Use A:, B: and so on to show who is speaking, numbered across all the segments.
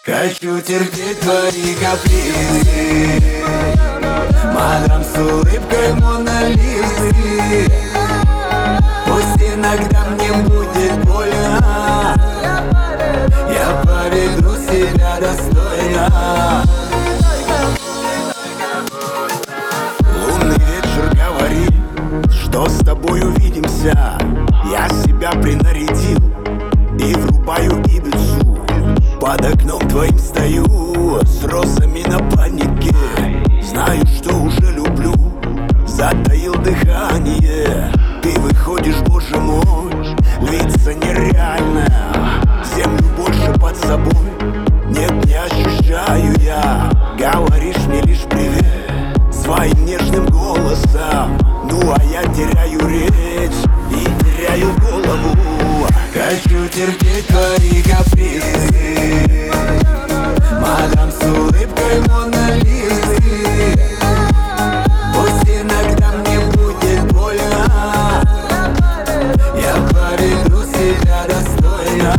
A: Хочу терпеть твои капризы, мадам с улыбкой Мона Лизы. Пусть иногда мне будет больно, я поведу себя достойно. Лунный вечер говорит, что с тобой увидимся. Я себя принарядил и врубаю Ибицу. Под окном твоим стою с розами на панике. Знаю, что уже люблю, затаил дыхание. Ты выходишь, боже мой, лица нереально. Землю больше под собой, нет, не ощущаю я. Говоришь мне лишь привет своим нежным голосом. Ну а я теряю речь и теряю голову. Хочу терпеть твои капризы, мадам с улыбкой Мона Лизы. Пусть иногда мне будет больно, я поведу себя достойно.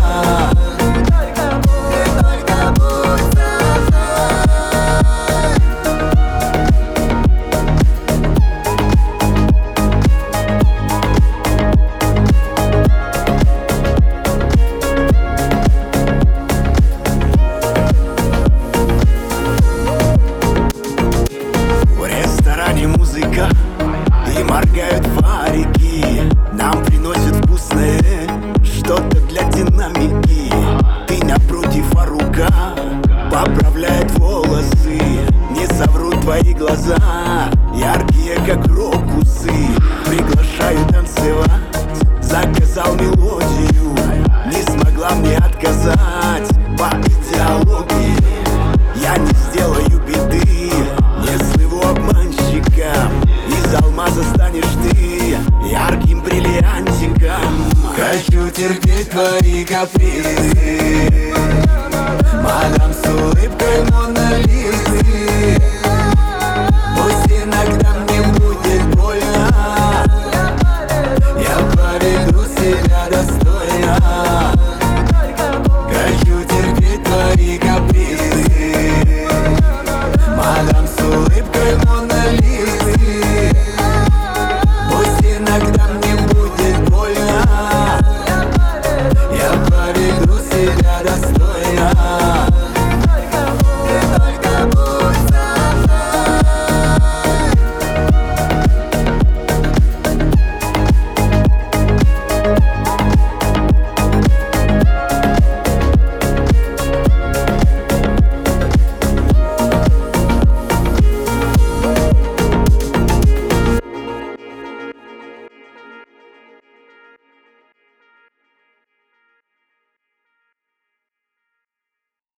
A: Музыка и моргают фонарики. Нам приносят вкусное что-то для динамики. Ты напротив, а рука поправляет волосы. Не соврут твои глаза, яркие как крокусы. Приглашаю танцевать, заказал мелодию. Не смогла мне отказать по идеологии. Я не сделаю беды, не слыву обманщиком. Из алмаза станешь ты ярким бриллиантиком. Хочу терпеть твои капризы, мадам с улыбкой Мона Лизы.